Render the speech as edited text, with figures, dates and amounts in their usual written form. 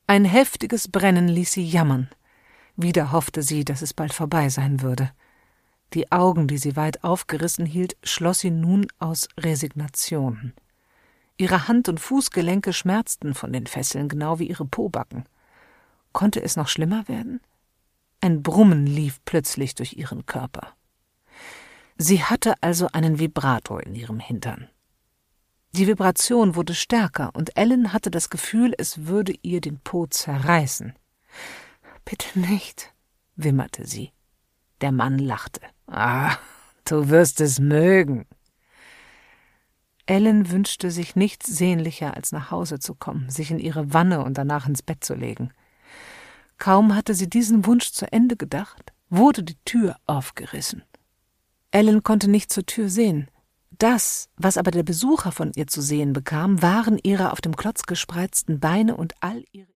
Ein heftiges Brennen ließ sie jammern. Wieder hoffte sie, dass es bald vorbei sein würde. Die Augen, die sie weit aufgerissen hielt, schloss sie nun aus Resignation. Ihre Hand- und Fußgelenke schmerzten von den Fesseln, genau wie ihre Pobacken. Konnte es noch schlimmer werden? Ein Brummen lief plötzlich durch ihren Körper. Sie hatte also einen Vibrator in ihrem Hintern. Die Vibration wurde stärker, und Ellen hatte das Gefühl, es würde ihr den Po zerreißen. »Bitte nicht«, wimmerte sie. Der Mann lachte. »Ah, du wirst es mögen.« Ellen wünschte sich nichts sehnlicher, als nach Hause zu kommen, sich in ihre Wanne und danach ins Bett zu legen. Kaum hatte sie diesen Wunsch zu Ende gedacht, wurde die Tür aufgerissen. Ellen konnte nicht zur Tür sehen. Das, was aber der Besucher von ihr zu sehen bekam, waren ihre auf dem Klotz gespreizten Beine und all ihre